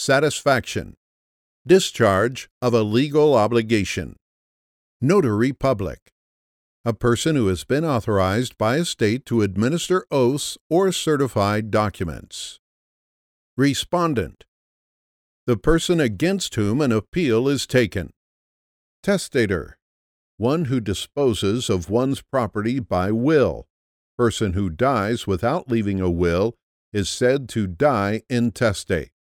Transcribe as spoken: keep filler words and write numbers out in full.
satisfaction. Discharge of a legal obligation. Notary public. A person who has been authorized by a state to administer oaths or certified documents. Respondent. The person against whom an appeal is taken. Testator. One who disposes of one's property by will. Person who dies without leaving a will is said to die intestate.